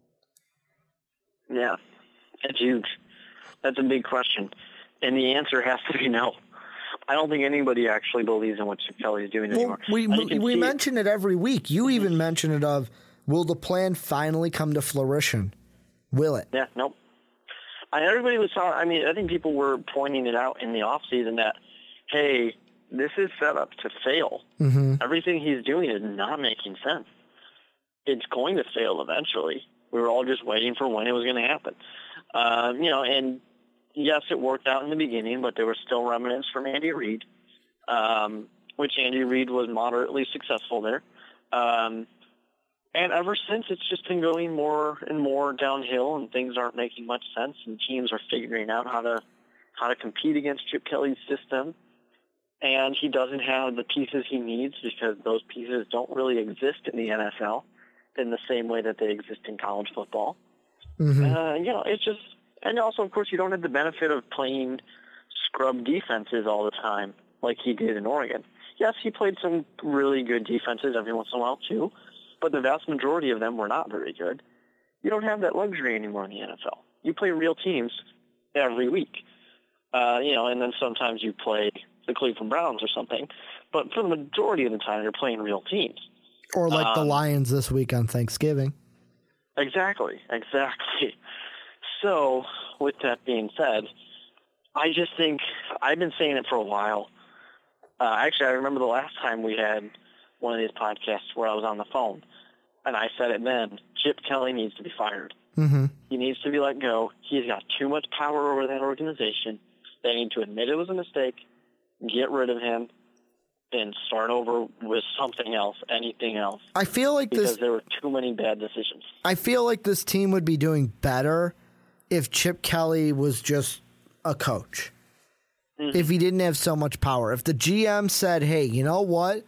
Yeah, it's huge. That's a big question. And the answer has to be no. I don't think anybody actually believes in what Chip Kelly is doing anymore. Well, we we, we mention it. it every week. You mm-hmm. even mention it of, will the plan finally come to fruition? Will it? Yeah, nope. I, everybody was talking, I mean, I think people were pointing it out in the offseason that, hey, this is set up to fail. Mm-hmm. Everything he's doing is not making sense. It's going to fail eventually. We were all just waiting for when it was going to happen. Um, you know, and yes, it worked out in the beginning, but there were still remnants from Andy Reid, um, which Andy Reid was moderately successful there. Um, and ever since, it's just been going more and more downhill, and things aren't making much sense, and teams are figuring out how to how to compete against Chip Kelly's system. And he doesn't have the pieces he needs, because those pieces don't really exist in the N F L in the same way that they exist in college football. Mm-hmm. Uh, you know, it's just, and also, of course, you don't have the benefit of playing scrub defenses all the time like he did in Oregon. Yes, he played some really good defenses every once in a while, too, but the vast majority of them were not very good. You don't have that luxury anymore in the N F L. You play real teams every week, uh, you know, and then sometimes you play the Cleveland Browns or something, but for the majority of the time, you're playing real teams. Or like um, the Lions this week on Thanksgiving. Exactly, exactly. So, with that being said, I just think, I've been saying it for a while. Uh, actually, I remember the last time we had one of these podcasts where I was on the phone, and I said it then, Chip Kelly needs to be fired. Mm-hmm. He needs to be let go. He's got too much power over that organization. They need to admit it was a mistake, get rid of him, and start over with something else, anything else. I feel like because this, there were too many bad decisions. I feel like this team would be doing better if Chip Kelly was just a coach. Mm-hmm. If he didn't have so much power. If the G M said, hey, you know what?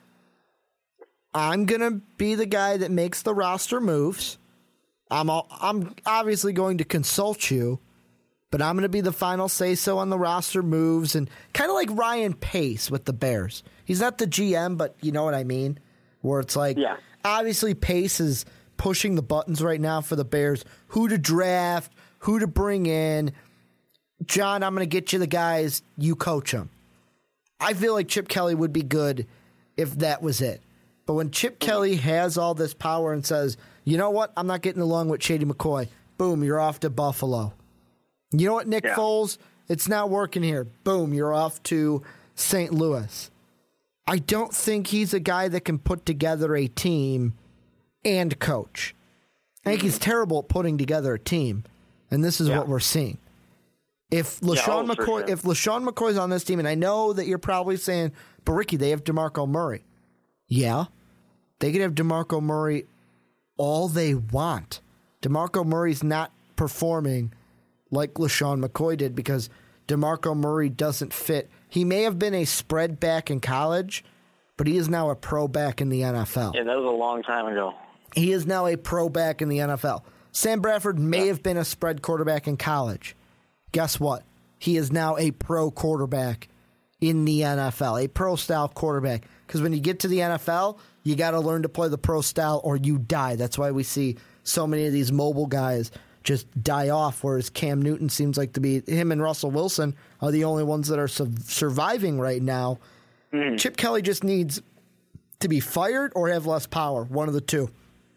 I'm going to be the guy that makes the roster moves. I'm all, I'm obviously going to consult you, but I'm going to be the final say-so on the roster moves, and kind of like Ryan Pace with the Bears. He's not the G M, but you know what I mean? Where it's like, yeah. Obviously Pace is pushing the buttons right now for the Bears. Who to draft, who to bring in. John, I'm going to get you the guys, you coach them. I feel like Chip Kelly would be good if that was it. But when Chip Kelly has all this power and says, you know what, I'm not getting along with Shady McCoy, boom, you're off to Buffalo. You know what, Nick yeah. Foles? It's not working here. Boom, you're off to Saint Louis. I don't think he's a guy that can put together a team and coach. I think he's terrible at putting together a team, and this is yeah. what we're seeing. If LaShawn yeah, oh, McCoy, sure. if LaShawn McCoy's on this team, and I know that you're probably saying, but Ricky, they have DeMarco Murray. Yeah, they could have DeMarco Murray all they want. DeMarco Murray's not performing like LaShawn McCoy did because DeMarco Murray doesn't fit. He may have been a spread back in college, but he is now a pro back in the N F L. Yeah, that was a long time ago. He is now a pro back in the N F L. Sam Bradford may yeah. have been a spread quarterback in college. Guess what? He is now a pro quarterback in the N F L, a pro-style quarterback. Because when you get to the N F L, you got to learn to play the pro style or you die. That's why we see so many of these mobile guys just die off, whereas Cam Newton seems like to be, him and Russell Wilson are the only ones that are su- surviving right now. Mm. Chip Kelly just needs to be fired or have less power? One of the two.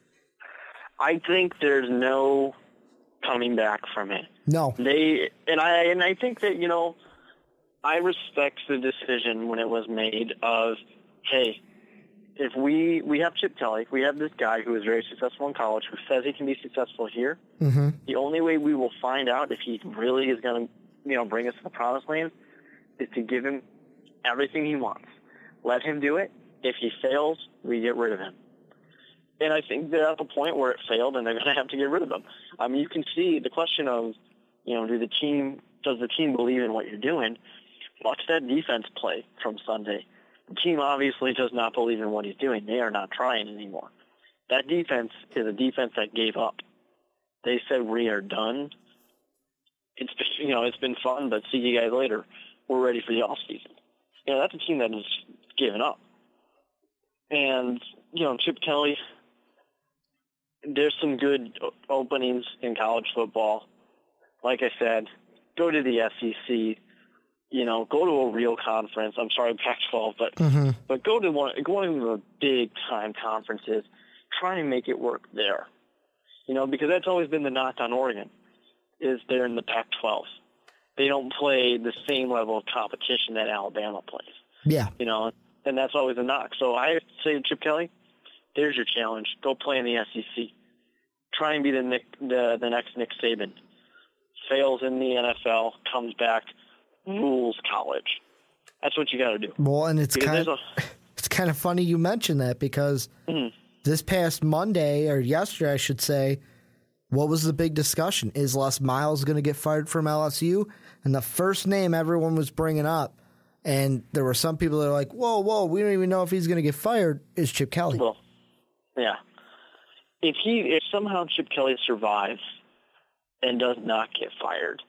I think there's no coming back from it. No. They and I and I think that, you know, I respect the decision when it was made of, hey, if we we have Chip Kelly, we have this guy who is very successful in college who says he can be successful here. Mm-hmm. The only way we will find out if he really is going to, you know, bring us to the promised land is to give him everything he wants. Let him do it. If he fails, we get rid of him. And I think they're at the point where it failed, and they're going to have to get rid of him. I mean, you can see the question of, you know, do the team does the team believe in what you're doing? Watch that defense play from Sunday. The team obviously does not believe in what he's doing. They are not trying anymore. That defense is a defense that gave up. They said, we are done. It's been, you know, it's been fun, but see you guys later. We're ready for the offseason. You know, that's a team that has given up. And, you know, Chip Kelly, there's some good openings in college football. Like I said, go to the S E C. You know, go to a real conference. I'm sorry, Pac twelve, but mm-hmm. but go to one, go to the big time conferences. Try and make it work there. You know, because that's always been the knock on Oregon, is they're in the Pac twelve. They don't play the same level of competition that Alabama plays. Yeah. You know, and that's always a knock. So I say to Chip Kelly, there's your challenge. Go play in the S E C. Try and be the Nick, the, the next Nick Saban. Fails in the N F L, comes back, rules college. That's what you got to do. Well, and it's because kind of a, it's kind of funny you mentioned that because mm-hmm. this past Monday, or yesterday, I should say, what was the big discussion? Is Les Miles going to get fired from L S U? And the first name everyone was bringing up, and there were some people that are like, whoa, whoa, we don't even know if he's going to get fired, is Chip Kelly. Well, yeah. If he, if somehow Chip Kelly survives and does not get fired,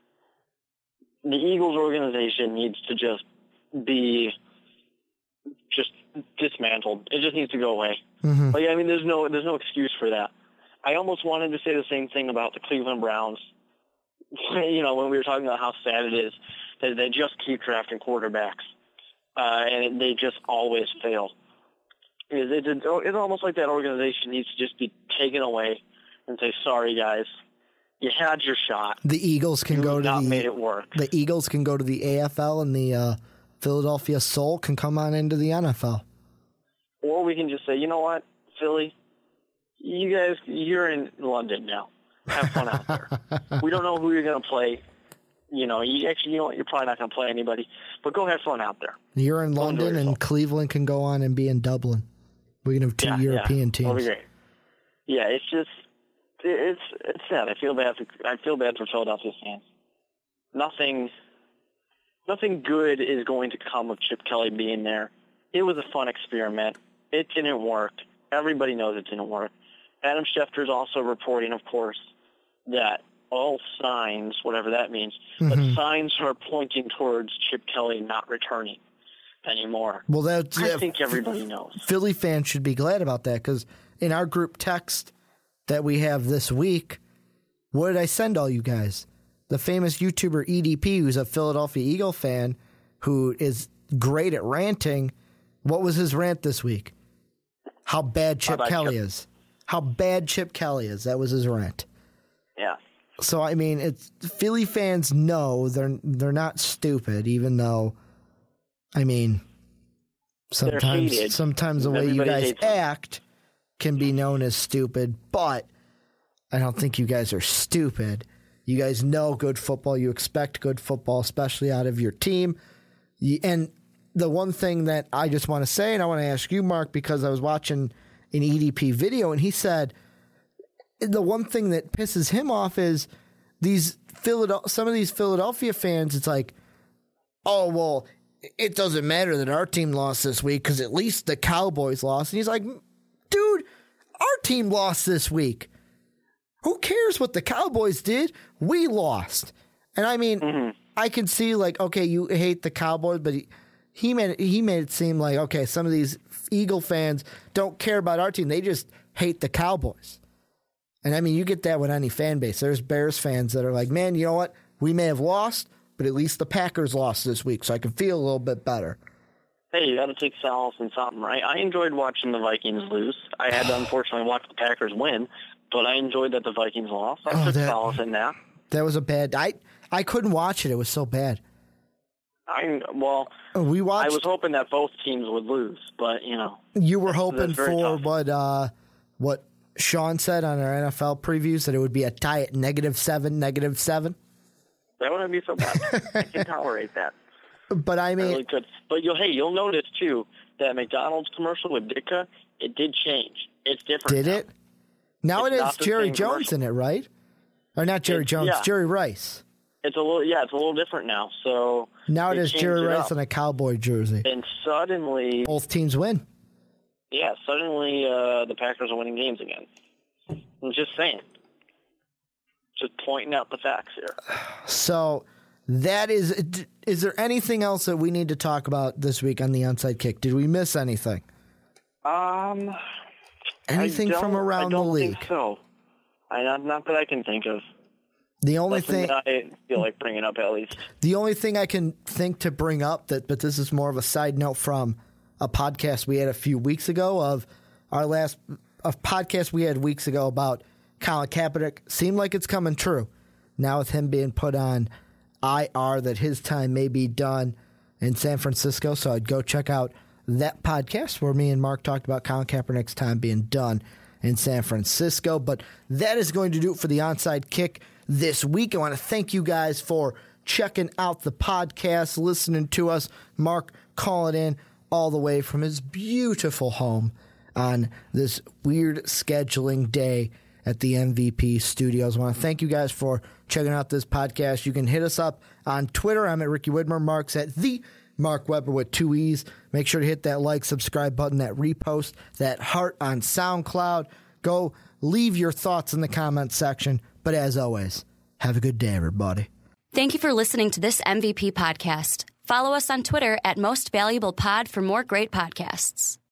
the Eagles organization needs to just be just dismantled. It just needs to go away. Mm-hmm. Like, I mean, there's no there's no excuse for that. I almost wanted to say the same thing about the Cleveland Browns. You know, when we were talking about how sad it is that they just keep drafting quarterbacks, uh, and they just always fail. It's, it's, it's almost like that organization needs to just be taken away and say, sorry, guys. You had your shot. The Eagles can you go to not the made it work. The Eagles can go to the A F L, and the uh, Philadelphia Soul can come on into the N F L. Or we can just say, you know what, Philly, you guys, you're in London now. Have fun out there. We don't know who you're going to play. You know, you actually, you know what, you're probably not going to play anybody, but go have fun out there. You're in Go London, and Cleveland can go on and be in Dublin. We can have two yeah, European yeah. teams. That'll be great. Yeah, it's just. It's it's sad. I feel bad. For, I feel bad for Philadelphia fans. Nothing, nothing good is going to come of Chip Kelly being there. It was a fun experiment. It didn't work. Everybody knows it didn't work. Adam Schefter is also reporting, of course, that all signs, whatever that means, mm-hmm. but signs are pointing towards Chip Kelly not returning anymore. Well, that's, I uh, think everybody knows. Philly fans should be glad about that because in our group text that we have this week, what did I send all you guys? The famous YouTuber E D P, who's a Philadelphia Eagle fan, who is great at ranting. What was his rant this week? How bad Chip How Kelly Chip? is. How bad Chip Kelly is. That was his rant. Yeah. So I mean, it's Philly fans know they're they're not stupid, even though, I mean, sometimes sometimes the way you guys act can be known as stupid, but I don't think you guys are stupid. You guys know good football. You expect good football, especially out of your team. And the one thing that I just want to say, and I want to ask you, Mark, because I was watching an E D P video, and he said the one thing that pisses him off is these Philadelphia, some of these Philadelphia fans, it's like, oh, well, it doesn't matter that our team lost this week because at least the Cowboys lost. And he's like, dude, our team lost this week. Who cares what the Cowboys did? We lost. And I mean, mm-hmm. I can see like, okay, you hate the Cowboys, but he, he made it, he made it seem like, okay, some of these Eagle fans don't care about our team. They just hate the Cowboys. And I mean, you get that with any fan base. There's Bears fans that are like, man, you know what? We may have lost, but at least the Packers lost this week, so I can feel a little bit better. hey, you got to take solace in something, right? I enjoyed watching the Vikings lose. I had to unfortunately watch the Packers win, but I enjoyed that the Vikings lost. I Oh, took that- solace in that. That was a bad. I I couldn't watch it. It was so bad. I well, We I watched. was hoping that both teams would lose, but you know, You were hoping that's very for tough. what uh, what Sean said on our N F L previews, that it would be a tie at negative seven, negative seven. that wouldn't be so bad. I can tolerate that. But I I mean, really could. But you'll hey, you'll notice too that McDonald's commercial with Ditka, it did change. It's different. did now. it? Now It's it not has the Jerry same Jones commercial. in it, right? Or not Jerry It's- Jones, yeah. Jerry Rice. It's a little yeah, it's a little different now. So Now it they is changed Jerry it Rice up. in a cowboy jersey. And suddenly, Both teams win. yeah, suddenly uh, the Packers are winning games again. I'm just saying. Just pointing out the facts here. So that is. Is there anything else that we need to talk about this week on the Onside Kick? Did we miss anything? Um, Anything I from don't- around I don't the league? think so. I not not that I can think of. The only Nothing thing. that I feel like bringing up at least. The only thing I can think to bring up, that, but this is more of a side note from a podcast we had a few weeks ago of our last a podcast we had weeks ago about Colin Kaepernick. Seemed like it's coming true now with him being put on I R, that his time may be done in San Francisco. So I'd go check out that podcast where me and Mark talked about Colin Kaepernick's time being done in San Francisco. But that is going to do it for the Onside Kick this week. I want to thank you guys for checking out the podcast, listening to us. Mark calling in all the way from his beautiful home on this weird scheduling day at the M V P Studios. I want to thank you guys for checking out this podcast. You can hit us up on Twitter. I'm at Ricky Widmer. Mark's at the Mark Weber with two E's. Make sure to hit that like, subscribe button, that repost, that heart on SoundCloud. Go leave your thoughts in the comments section. But as always, have a good day, everybody. Thank you for listening to this M V P podcast. Follow us on Twitter at Most Valuable Pod for more great podcasts.